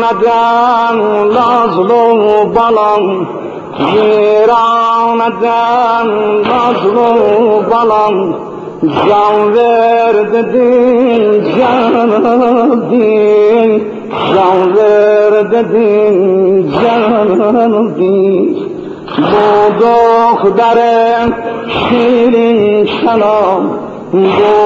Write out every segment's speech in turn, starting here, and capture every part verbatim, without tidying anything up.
آمدم نازل و بلان گیر آمدم نازل و بلان جان ورد دین جان دین جان ورد دین جان دین bu دخترم شیرین سلام bu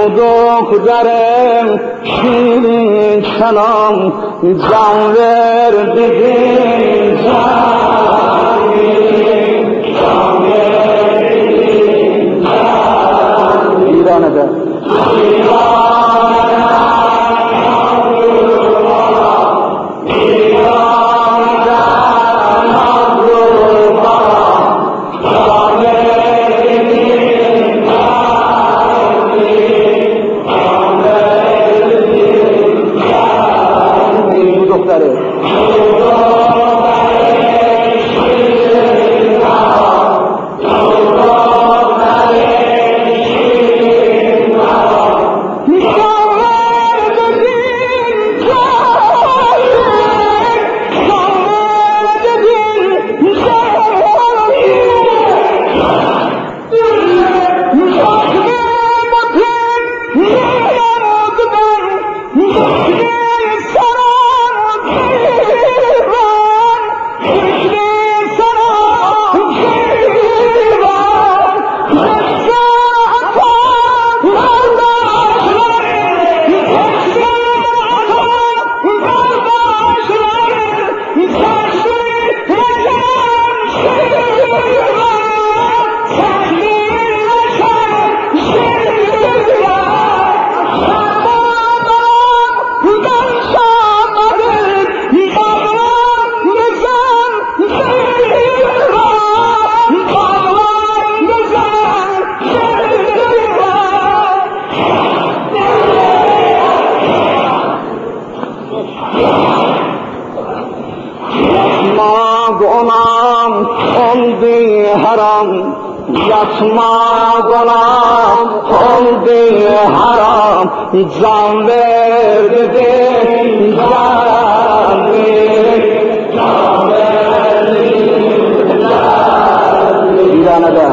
دخترم شیرین سلام جان ورد دین جان دین جان ورد دین جان دین ایران ده yatma gulam oldu haram can verdi can verdi can verdi İran'da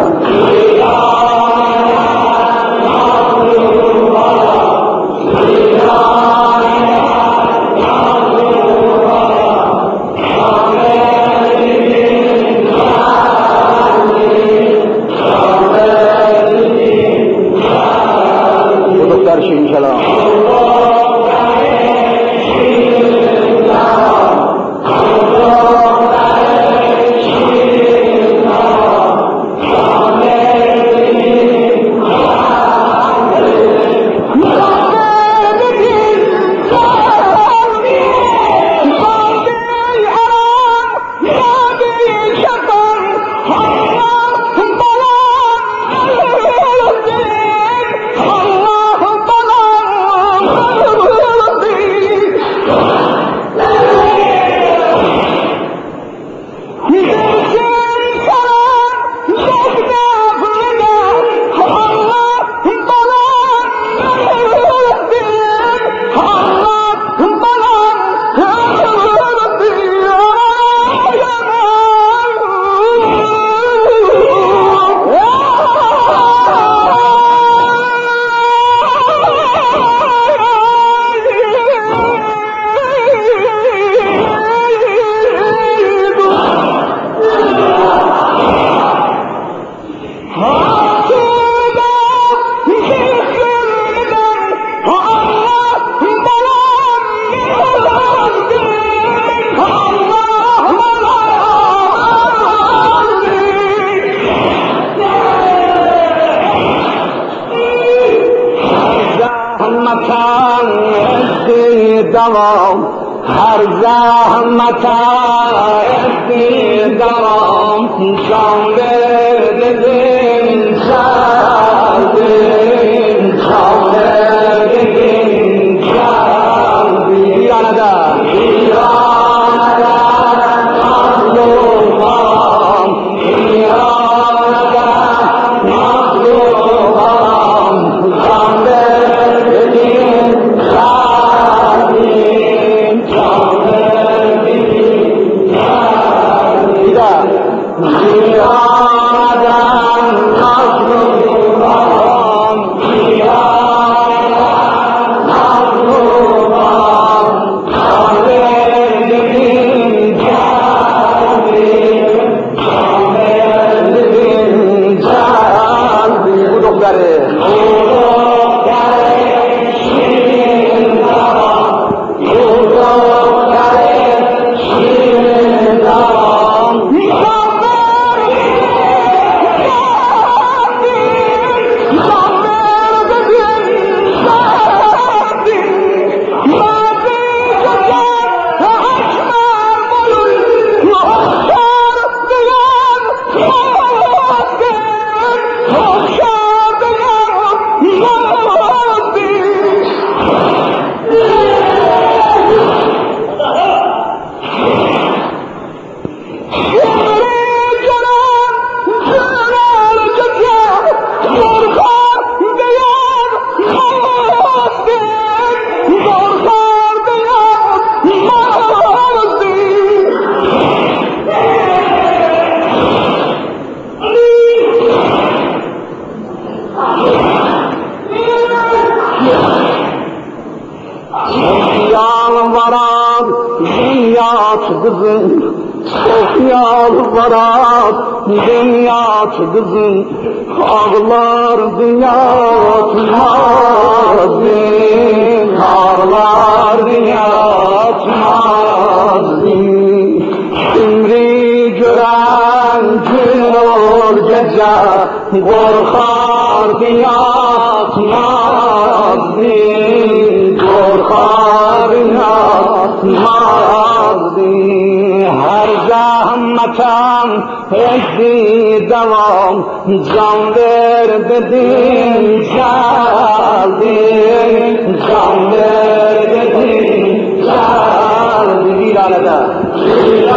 her zahmete ettiğim can verdim sevdim can verdim can İran'da İran'da mazlumam İran'da mazlumam can verdim sevdim can verdim kızım, Sofya varat dünya kızım, ağlar dünya tutmaz, ağlar dünya tutmaz. Ümri gören gün ol gece, korkar dünya tutmaz, korkar dünya tutmaz. Her zahmetten ezdi devam, can ver dedim geldi, can ver dedim geldi. İlanede